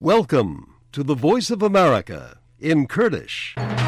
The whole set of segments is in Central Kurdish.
Welcome to the Voice of America in Kurdish.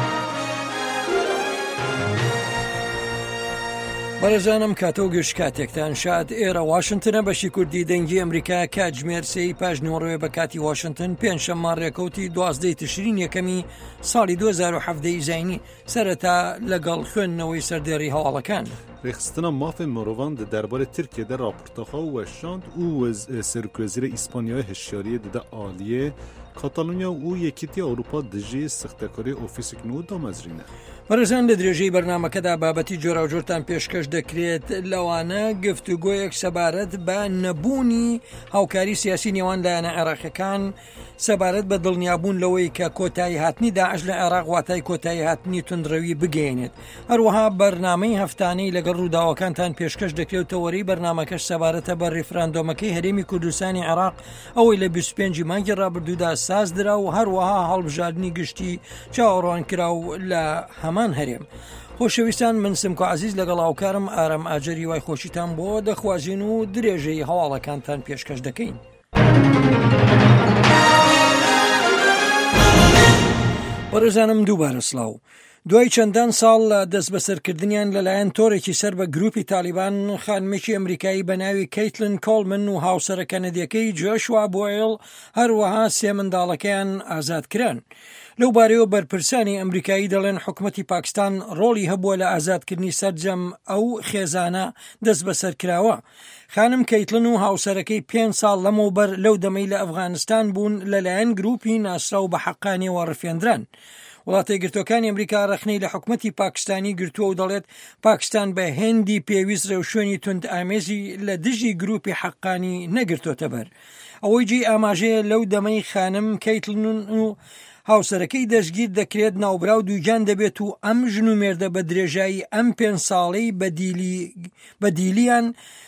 بەڕێزانم کاتۆگەش کاتێکتان شاد ئێرە واشنگتنە بەشی کوردی دەنگی ئەمریکا کاتژمێر سێی پاژنەوەڕێ بە کاتی واشنگتن پێنجشەممە ڕێکەوتی 12 تشرین یەکەمی ساڵی 2017 زینی سەرەتا لەگەڵ خوێندنەوەی سەردێڕی هەواڵەکان. ریخستنا مافên mirovan di derbarê Tirkiyeyê de raportaxwe weşand û Serokvezîrê İspanyayê hişyariyê dide aliyê Katalûnya û Yekîtiya Ewropa dijî sixtekarî ofîsek nû damezrîne. بەڕێزان لە درێژەی بەرنامەکەدا بابەتی جۆراوجۆرتان پێشکەش دەکرێت لەوانە گفتوگۆیەک سەبارەت بە نەبوونی هاوکاری سیاسی نێوان لایەنە عێراقیەکان سەبارەت بە دڵنیابوون لەوەی کە کۆتایی هاتنی داعش لە عێراق واتای کۆتایی هاتنی توندڕەوی بگەێنێت. هەروەها بەرنامەی هەفتانەی لەگەڵ ڕووداوەکانتان پێشکەش دەکرێتەوەی بەرنامەکەش سەبارەتە بە ڕێفراندۆمەکەی هەرێمی کوردستانی عێراق ئەوەی لە 25 مانگی ڕابردوودا سازدرا و هەروەها هەڵبژاردننی گشتی چاوەڕوانکرا و لە هەمان هەرێم. خۆشەویستان من سمکۆ عزیز لەگەڵ هاوکارم ئارەم ئاجەری وای خۆشیتان بۆ دەخوازیین و درێژەی هەواڵەکانتان پێشکەش دەکەین. بەڕێزانم دووبارە سڵاو. دوای چەندان ساڵ لە دەست بەسەرکردنیان لەلایەن تۆڕێکی سەر بە گروپی تالیبان خانمێکی ئەمریکایی بە ناوی کەیتلن کۆڵمن و هاوسەرە کەنەدیەکەی جۆشوا بۆیل هەروەها سێ منداڵەکەیان ئازادکران. لەو بارەیەوە بەرپرسانی ئەمریکایی دەڵێن حکومەتی پاکستان ڕۆڵی هەبووە لە ئازادکردنی سەرجەم ئەو خێزانە دەست بەسەرکراوە. خانم کەیتلن و هاوسەرەکەی 5 ساڵ لەمەوبەر لەو دەمەی لە ئەفغانستان بوون لەلایەن گروپی ناسرا و بە حەقانیەوە ڕفێندران. وڵاتە یەکگرتووەکانی ئەمریکا ڕەخنەی لە حکومەتی پاکستانی گرتووە و دەڵێت پاکستان بە هێندی پێویست ڕێوشوێنی تند ئامێزی لە دژی گروپی حەقانی نەگرتوۆتە بەر. ئەوەی جێ ئاماژەیە لەو دەمەی خانم کەیتلن و هاوسەرەکەی دەستگیر دەکرێت ناوبراو دووجان دەبێت و ئەم ژن و مێردە بە درێژایی ئەم 5 ساڵەی بەدیلیان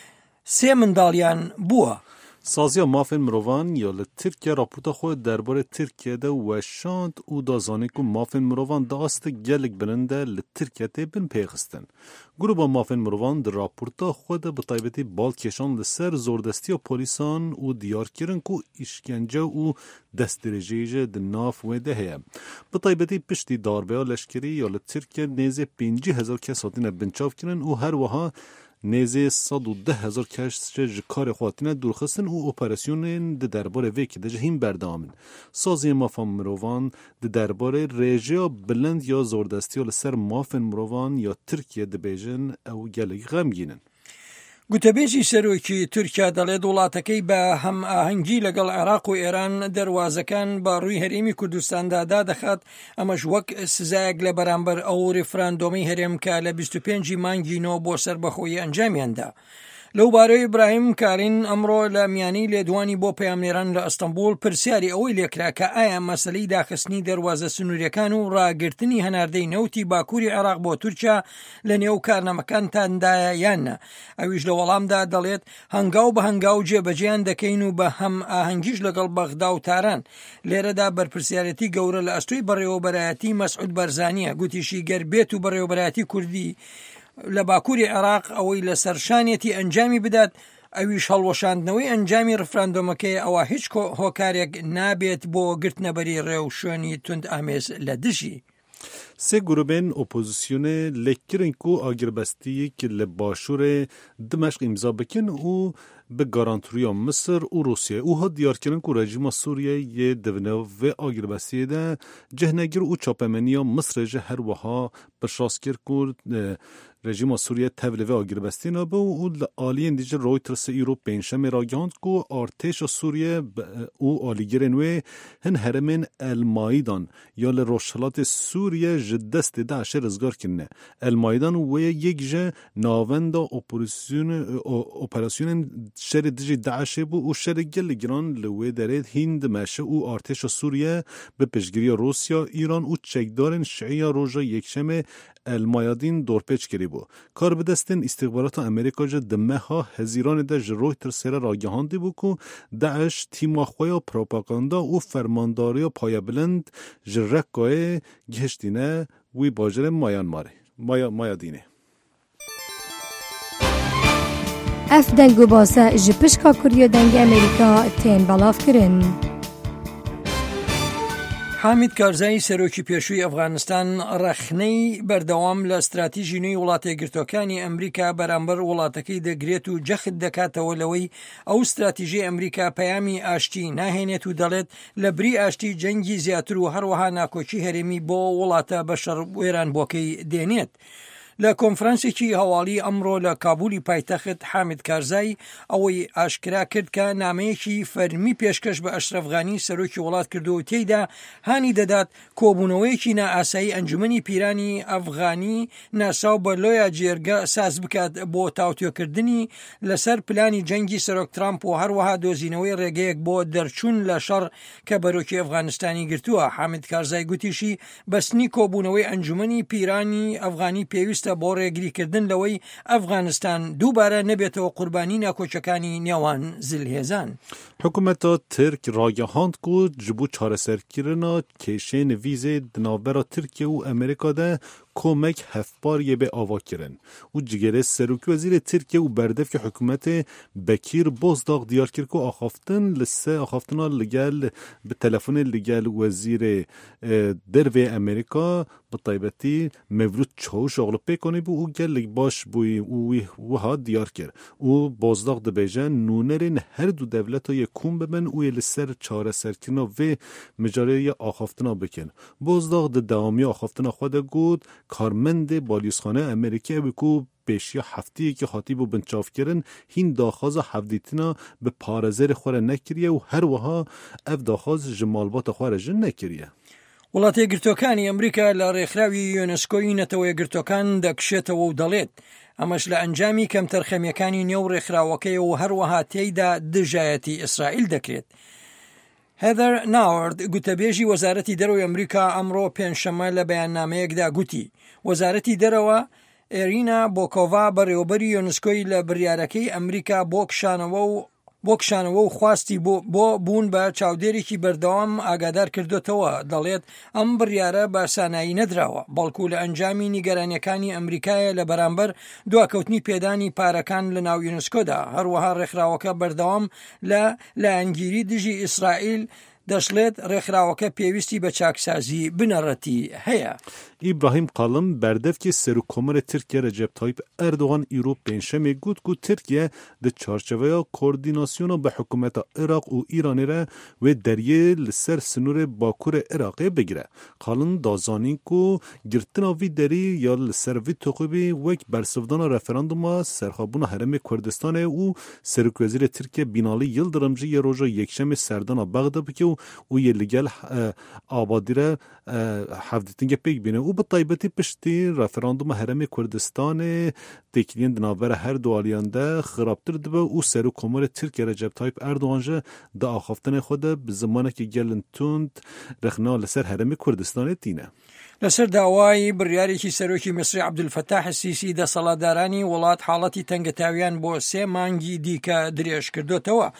سێ منداڵیان بووە. Saziya mafên mirovan ya li Tirkiye raporta xwe derbarê Tirkiyeyê weşand û da zanî ku mafên mirovan diaste gelek bilind e li Tirkiyeyê bin pêxistin. Grupa mafên mirovan di raporta xwe de bi taybetî balkêşan li ser zordestiya polîsan û diyarkirin ku îşkence û destdirêjiyê jî di nav wê de heye. Bi taybetî piştî darbeya leşkerî ya li Tirkiye nêzê 50,000 kes hatine binçavkirin û her wiha nêzê 110,000 kes ji karê xwe hatine dûrxistin û operasyonên di derbarê vê de ji hîn berdam in. Saziyên mafên mirovan di derbarê rêjeya bilind ya zordestiya li ser mafên mirovan ya Tirkiye dibêjin ew gelekî xemgîn in. گوتەبێژی سەرۆکی تورکیا دەڵێت وڵاتەکەی بە هەم ئاهەنگی لەگەڵ عێراق و ئێران دەواازەکان بە ڕووی هەرێمی کوردستاندا دادەخات ئەمەش وەک سزایەک لە بەرامبەر ئەو ڕێفراندۆمی هەرێم کە لە 25 مانگینەوە بۆ سەربەخۆیی ئەنجامیاندا. لەو بارەی ئیبراهیم کارین ئەمڕۆ لە میانی لێدوانی بۆ پەیامنێران لە ئەستەمبول پرسیاری ئەوەی لێکرا کە ئایا مەسەلەی داخستنی دەواازە سنووریەکان و ڕاگررتنی هەناردەی نەوتی باکووری عێراق بۆ تورکیا لە نێو کارنامەکانتاندایە یاننا. ئەویش لە وەڵامدا دەڵێت هەنگاو بە هەنگاو جێبەجێیان دەکەین و بە هەم ئاهەنگیش لەگەڵ بەغدا و تاران. لێرەدا بەرپرسیارەتی گەورە لە ئەستۆی بەڕێوەبەرایەتی مەسعود بەرزانیە گوتیشی گەربێت و بەڕێوەبەرایەتی کوردی لە باکووری عێراق ئەوەی لە سەرشانێتی ئەنجامی بدات ئەویش هەڵوەشاندنەوەی ئەنجامی ڕفراندۆمەکەی ئەوە هیچ هۆکارێک نابێت بۆ گرتنەبەری ڕێو شوێنی تند ئامێز لە دژی. Sê grubên opozisyonê lêkirin ku agiribestiyek li başûrê Dimeşq îmza bikin û bi garanturiya Misir û Rûsyayê û hat diyarkirin ku rejîma Sûriyeyê divne vê agiribestiyê de cehnegir û çapemeniya Misrê ji her wiha pişas kir ku rejîma Sûriye tev li vê agiribestiyê nabe û li aliyên dî jî Reutersê îro pênjşemê ragihand ku artêşa Sûriye û alîgirên wê hin herêmên El Maidan ya li Rojhilatê Sûriye ji destê Daişê rizgar kirine. El Maidan wê yek ji navenda operasyonên şerê dijî Daişê bû û şerê gelek giran li wê derê hîn dimeşe û artêşa Sûriye bi pêşgiriya Rûsya, İran û çekdarên Şiîya roja yekşemê El Mayadîn dorpêç kirî bû. Karbidestên îstixbarata Amerîka ji di meha hezîranê de ji Reutersê re ragihandî bû ku Daeş tîma xwe ya propaganda û fermandariya payebilind ji Rekkayê gihiştîne wî bajirê Mayadînê. Ev deng û base ji pişka Kuriya dengê Amerîka tên belav kirin. حامید کارزای سەرۆکی پێشووی ئەفغانستان ڕەخنەی بەردەوام لە استراتیژی نوێی وڵاتە یەکگرتووەکانی ئەمریکا بەرامبەر وڵاتەکەی دەگرێت و جەخت دەکاتەوە لەوەی ئەو استراتیژی ئەمریکا پەیامی ئاشتی ناهێنێت و دەڵێت لە بری ئاشتی جەنگی زیاتر و هەروەها ناکۆچی هەرێمی بۆ وڵاتە بەشەڕ وێرانبووەکەی دێنێت. لە کۆنفرانسێکی هەواڵی ئەمڕۆ لە کابولی پایتەخت حامید کارزای ئەوەی ئاشکرا کرد کە نامەیەکی فەرمی پێشکەش بە ئەشرەف غانی سەرۆکی وڵات کردو و تێیدا هانی دەدات کۆبوونەوەیەکی نائاسایی ئەنجومەنی پیرانی ئەفغانی ناساو بە لۆیا جێرگە ساز بکات بۆ تاوتوێکردنی لەسەر پلانی جەنگی سەرۆک ترامپ و هەروەها دۆزینەوەی ڕێگەیەک بۆ دەرچوون لە شەڕ کە بەرۆکی ئەفغانستانی گرتووە. حامید کارزای گوتیشی بەستنی کۆبوونەوەی ئەنجومەنی پیرانی ئەفغانی پێویستە بۆ ڕێگریکردن لەوەی ئەفغانستان دووبارە نەبێتەوە قوربانی ناکۆچەکانی نێوان زلهێزان. حکوومەتە ترک ڕاگەهاند کو ji bo çareserkirina kêşên vîzê di navbera Tirkiye û Amerîka de komek hevpariyê bê ava kirin û cigerê Serokvezîrê Tirkiye û berdevkê hikûmetê Bekîr Bozdağ diyar kir ku axaftin li se axaftina li gel bi telefonê li gel wezîrê dervê Amerîka bi taybetî Mevlût Çavuşoğlu pêkanî bû û gelek baş bûyî û wiha diyar kir û Bozdağ dibêje nûnerên her du devletayê kûm bibin û yê li ser çareserkirina vê micareyê axaftina bikin. Bozdağ di dewamiya axaftina xwe de got karmendê balîzxane Amerîkayê wê ku pêşiya hefteyekî hatîbû binçavkirin hîn daxwaza hevdîtina bi parezerê xwe re nekiriye û her wiha ev daxwaz ji malbata xwe re jî nekiriye. وڵاتە یەکگرتووەکانی ئەمریکا لە ڕێکخراوی یۆنسکۆی نەتەوە یەکگرتووەکان دەکشێتەوە و دەڵێت ئەمەش لە ئەنجامی کەم تەرخەمیەکانی نێو ڕێکخراوەکەی و هەروەها تێیدا دژایەتی ئیسرائیل دەکرێت. هێدەر ناوەرد گوتەبێژی وەزارەتی دەرەوەی ئەمریکا ئەمڕۆ پێنجشەممە لە بەیاننامەیەکدا گوتی وەزارەتی دەرەوە ئێرینا بۆکۆڤا بەڕێوەبەری یۆنسکۆی لە بڕیارەکەی ئەمریکا بۆ کشانەوە و خواستی بۆ بوون بە چاودێرێکی بەردەوام ئاگادار کردوتەوە. دەڵێت ئەم بڕیارە بە سانایی نەدراوە بەڵکو لە ئەنجامی نیگەرانیەکانی ئەمریکایە لە بەرامبەر دواکەوتنی پێدانی پارەکان لە ناو یونسکۆدا. هەروەها ڕێکخراوەکە بەردەوام لە لایەنگیری دژی ئیسرائیل دەشڵێت ڕێکخراوەکە پێویستی بە چاکسازی بنەڕەتی هەیە. İbrahim Kalın berdevkê Serokkomarê Tirkiye Recep Tayyip Erdoğan îro pênşemê got ku Tirkiye di çarçeveya koordînasyona bi hikûmeta Iraq û Îranê re wê deriyê li ser sinûrê Bakurê Iraqê bigire. Kalın da zanîn ku girtina vî derî ya li ser vî toqîbê wek bersivdana referanduma serxwebûna Herêmê Kurdistanê û Serokvezîrê Tirkiye Binalî Yıldırım jî yê roja yekşemê serdana Bexda bike û yê li gel abadî re hevdîtingê pêk bîne. û bi taybetî piştî referanduma Herêmê Kurdistanê têkiliyên di navbera her du aliyan de xirabtir dibe û Serokkomarê Tirkiye Recep Tayyip Erdoğan jî di axaftinê xwe de bi zimanekî gelin tund rexna li ser Herêmê Kurdistanê tîne. لەسەر داوای بڕیارێکی سەرۆکی میسری عەبدولفەتاح السیسی دەسەڵاتدارانی وڵات حاڵەتی تەنگەتاویان بۆ 3 مانگی دیکە درێژ کردوتەوە.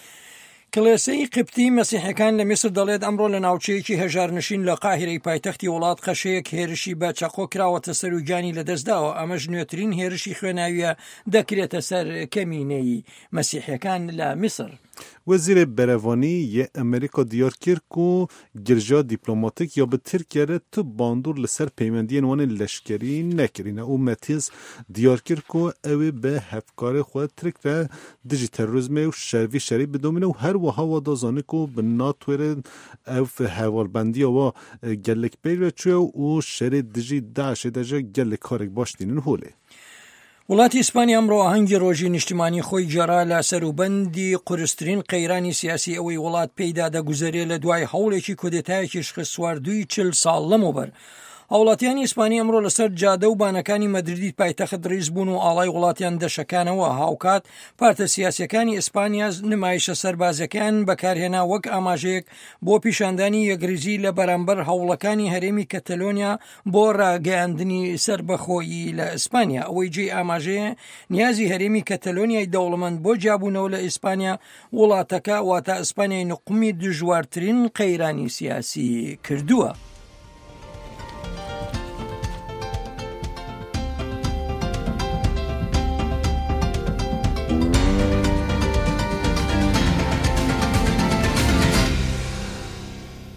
کڵێسەی قبتی مەسیحەکان لە میسر دەڵێت ئەمڕۆ لە ناوچەیەکی هەژارنشین لە قاهرەی پایتەختی وڵات خەشەیەک هێرشی بە چەقۆ کراوەتە سەر و گیانی لەدەستداوە. ئەمەش نوێترین هێرشی خوێناویە دەکرێتە سەر کەمینەی مەسیحەکان لە میسر. Wezîrê Berevanî yê Amerîka diyar kir ku girja dîplomatîk ya bi Tirkiye re tu bandor li ser peymendiyên wanê leşkerî nekirîne û Metiz diyar kir ku ew ê bi hevkarê xwe Tirk re dijî terorîzmê û şervî şerî bidomîne û her wiha wa da zanî ku bi NATOê re ev hevalbendiya wa gelek pêr ve çûye û şerê dijî Daişê de jî gelek karek baş dînin holê. وڵاتی ئیسپانیا ئەمڕۆ ئاهەنگی ڕۆژی نیشتیمانی خۆی جێڕا لە سەروبەندی قورسترین قەیرانی سیاسی ئەوەی وڵات پێیدا دەگوزارێت لە دوای هەوڵێکی کودێتایەکی شخصواردووی 40 ساڵ لەمەوبەر. هاوڵاتیانی ئیسپانی ئەمڕۆ لەسەر جادە و بانەکانی مەدریدی پایتەخت ڕیز بوون و ئاڵای وڵاتیان دەشەکانەوە. هاوکات پارتە سیاسیەکانی ئیسپانیا نمایشە سەربازەکان بەکارهێنا وەک ئاماژەیەک بۆ پیشاندانی یەکریزی لە بەرامبەر هەوڵەکانی هەرێمی کەتەلۆنیا بۆ ڕاگەیاندنی سربەخۆیی لە ئیسپانیا. ئەوەی جێ ئاماژەیە نیازی هەرێمی کەتەلۆنیای دەوڵەمەند بۆ جابوونەوە لە ئیسپانیا وڵاتەکە واتە ئیسپانیای نقمی دژوارترین قەیرانی سیاسی کردووە.